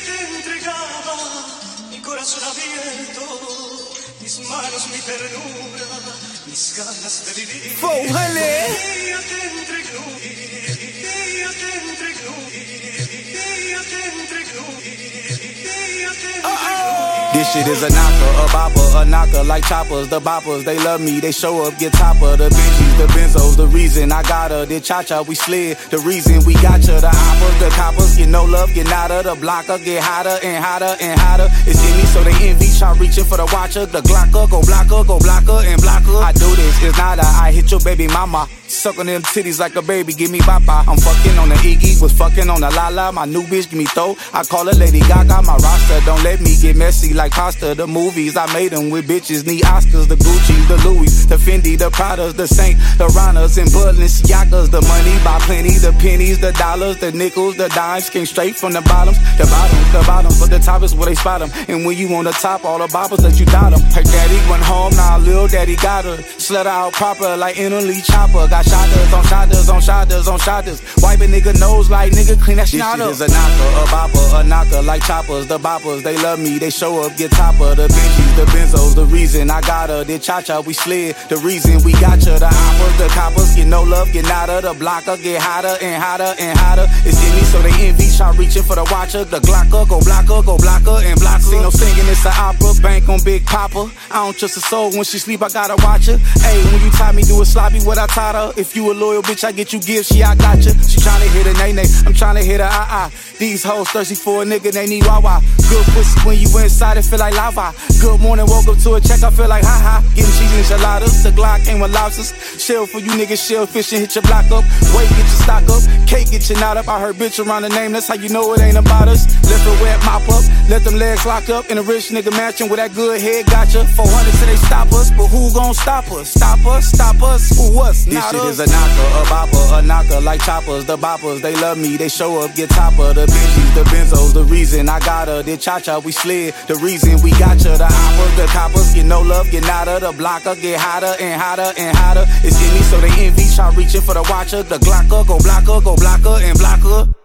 te entregaba mi corazón abierto, mis manos, mi ternura, mis ganas de vivir. Ella te entregó, ella te entregó, ella te entregó, ella te entregó. This shit is a knocker, a bopper, a knocker like choppers. The boppers, they love me, they show up, get topper. The Benjis, the Benzos, the reason I got her. The cha-cha, we slid, the reason we got you. The hoppers, the coppers, get no love, get nada. The blocker, get hotter and hotter and hotter. It's in me, so they envy, try reaching for the watcher. The glocker, go blocker and blocker. I do this, it's nada, I hit your baby mama. Sucking them titties like a baby, give me bapa. I'm fucking on the Iggy, was fucking on the Lala. My new bitch, give me throw. I call her Lady Gaga, my roster. Don't let me get messy like pasta. The movies, I made them with bitches. Need Oscars, the Gucci, the Louis, the Fendi, the Pradas, the Saint, the Ranas, and Balenciagas. The money by plenty, the pennies, the dollars, the nickels, the dimes. Came straight from the bottoms, the bottoms. But the top is where they spot them. And when you on the top, all the boppers that you got them. Her daddy went home, now little daddy got her. Slut her out proper like Italy chopper. Got shotters on shotters on shotters on shotters. Wipe a nigga nose like nigga clean that shit up. This shit is a knocker, a bopper, a knocker like choppers. The boppers, they love me, they show up, get topper. The Benjis, the Benzos, the reason I got her. The cha-cha, we slid, the reason we got you. The hoppers, the coppers, get no love, get nada. The blocker, get hotter and hotter and hotter. It's in me, so they envy, try reaching for the watcher. The glocker, go blocker and blocker. See no singing, it's an opera, bank on Big Papa. I don't trust a soul, when she sleep, I gotta watch her. Hey, when you taught me do it sloppy, what I taught her. If you a loyal bitch, I get you gifts, yeah, I got you. She tryna hit a nay-nay, I'm tryna hit a ah-ah. These hoes thirsty for a nigga, they need wah-wah. Good pussy when you inside, it feel like lava. Good morning, woke up to a check, I feel like ha-ha. Getting cheese enchiladas, the Glock came with lobsters. Shell for you niggas, shell fishing, hit your block up. Wait, get your stock up, cake, get your knot up. I heard bitch around the name, that's how you know it ain't about us. Lift her wet, mop up, let them legs lock up. In a rich nigga mansion with that good head, gotcha. 400 till they stop us, but who gon' stop us? Stop us, who us? Not this shit us. Is a knocker, a bopper, a knocker like choppers. The boppers, they love me, they show up, get topper. The Benjis, the Benzos, the reason I got her. The cha-cha, we slid, the reason we got you. The hoppers, the coppers, get no love, get nada. The blocker, get hotter and hotter and hotter. It's in me, so they envy, try reaching for the watcher. The glocker, go blocker and blocker.